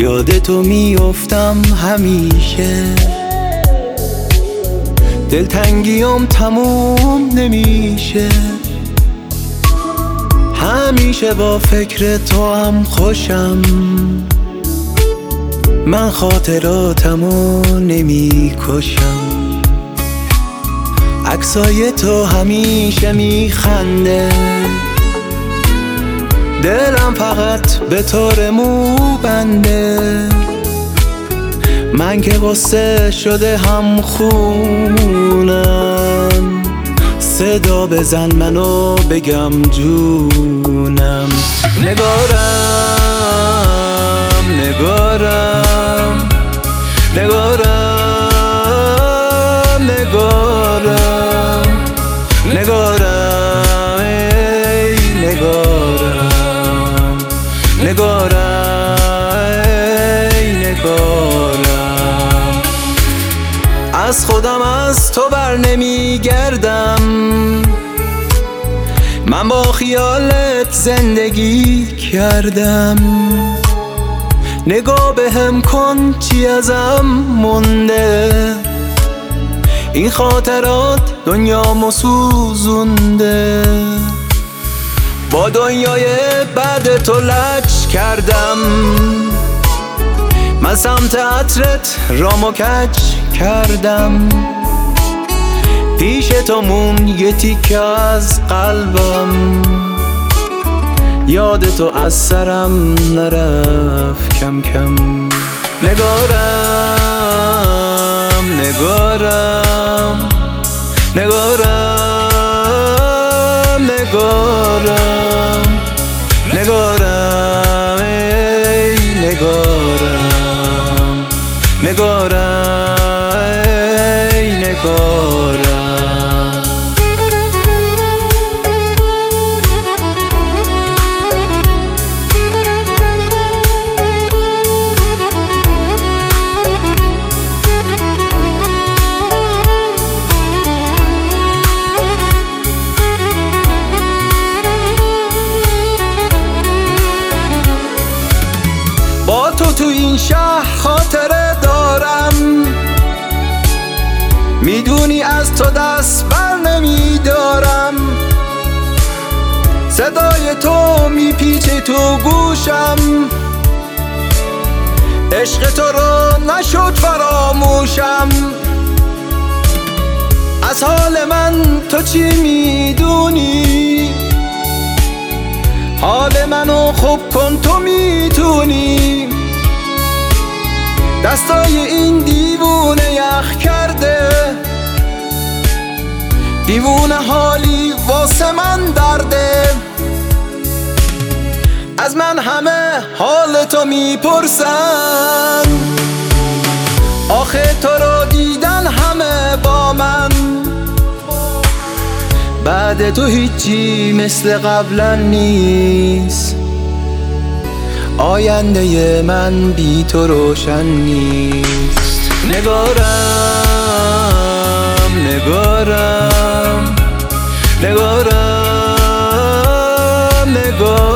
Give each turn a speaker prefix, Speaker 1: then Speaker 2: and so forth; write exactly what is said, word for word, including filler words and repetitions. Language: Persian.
Speaker 1: یاد تو میافتم همیشه، دلتنگیم تموم نمیشه، همیشه با فکر تو هم خوشم، من خاطراتمو نمی کشم. عکسای تو همیشه میخنده، دلم فقط به تو مو بنده، من که قصه شده هم خونم، صدا بزن منو بگم جونم. نگارم نگارم نگارم نگارم نگارم ای نگارم نگارم ای نگارم. از خودم از تو بر نمی گردم، من با خیالت زندگی کردم، نگاه بهم کن چی ازم مونده، این خاطرات دنیامو سوزونده، با دنیای بعد تو لج کردم، من سمت عطرت رامو کج کردم، پیش تو مون یه تیکه از قلبم، یاد تو از سرم نرفت کم کم. نگارم نگارم نگارم نگارم نگارم ای نگارم نگارم ای نگارم. با تو تو این شهر خاطره دارم، میدونی از تو دست بر نمیدارم، صدای تو میپیچه تو گوشم، عشق تو رو نشد فراموشم، از حال من تو چی میدونی، حال منو خوب کن تو میتونی، دستای این دیوونه یخ کرده، دیوونه حالی واسه من درده، از من همه حال تو میپرسن، آخه تو رو دیدن همه با من، بعد تو هیچی مثل قبلا نیست، آینده من بی تو روشن نیست. نگارم نگارم نگارم نگارم